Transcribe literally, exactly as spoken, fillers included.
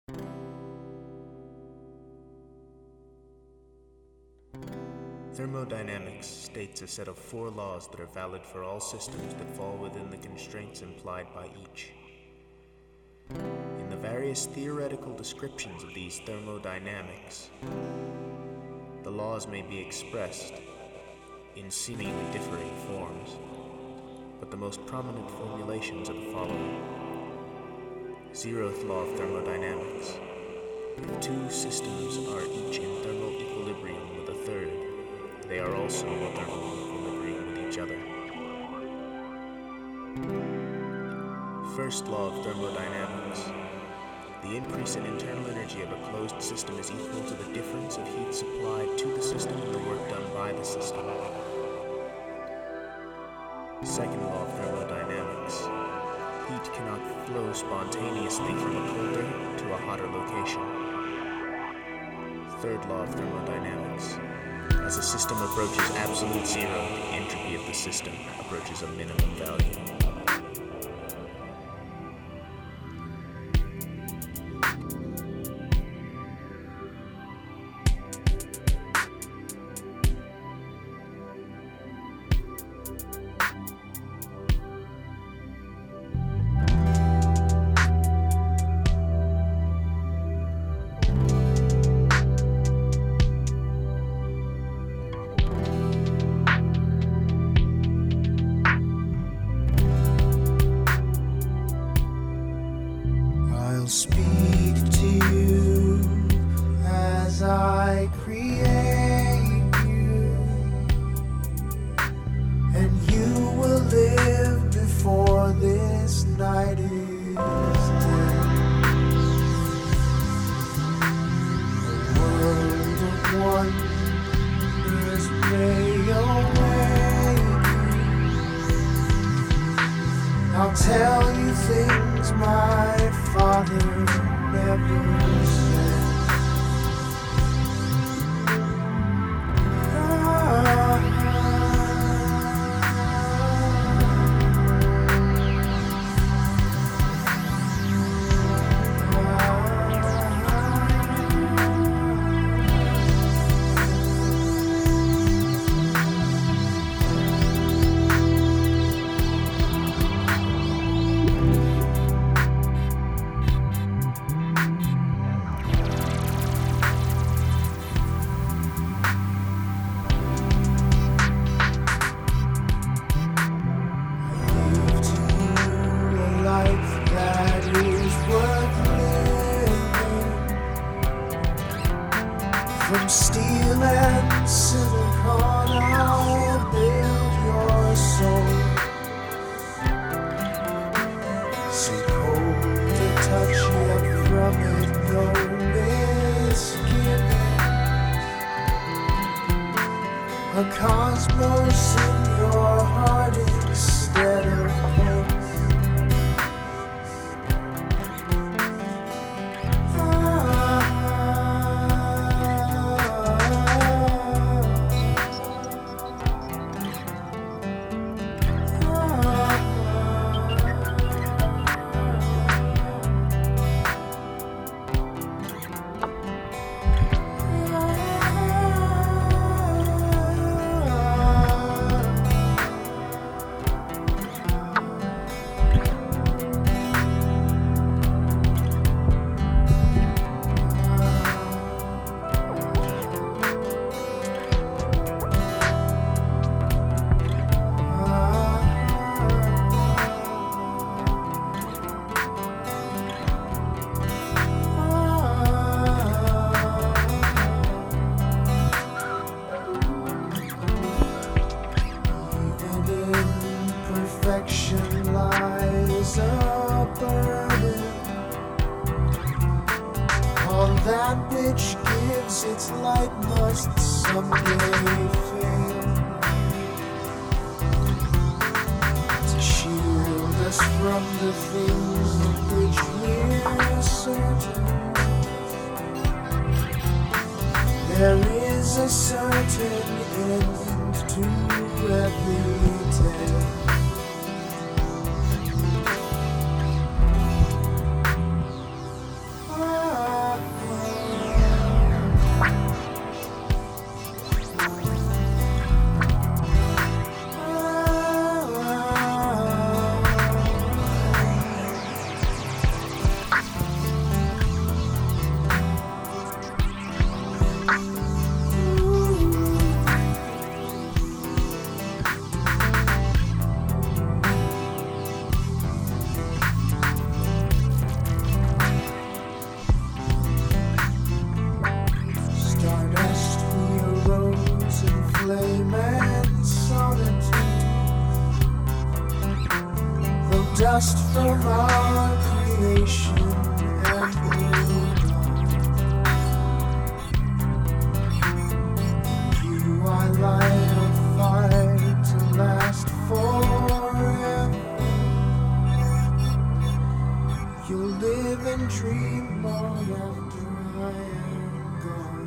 Thermodynamics states a set of four laws that are valid for all systems that fall within the constraints implied by each. In the various theoretical descriptions of these thermodynamics, the laws may be expressed in seemingly differing forms, but the most prominent formulations are the following. Zeroth law of thermodynamics. If two systems are each in thermal equilibrium with a third, they are also in thermal equilibrium with each other. First law of thermodynamics. The increase in internal energy of a closed system is equal to the difference of heat supplied to the system and the work done by the system. Second law of thermodynamics. Heat cannot flow spontaneously from a colder to a hotter location. Third law of thermodynamics. As a system approaches absolute zero, the entropy of the system approaches a minimum value. I'll speak to you as I create you, and you will live before this night is dead. A world of wonders may await you. I'll tell you things my father never said. From steel and silicon, I'll build your soul. So cold to touch, yet from it no misgiving. A cosmos in your heart instead of pain. Perfection lies a burden on that which gives its light must someday fail to shield us from the things of which we're certain. There is a certain end to every tale. Ah dust from our creation and hold on. You I light a fire to last forever. You'll live and dream long after I am gone.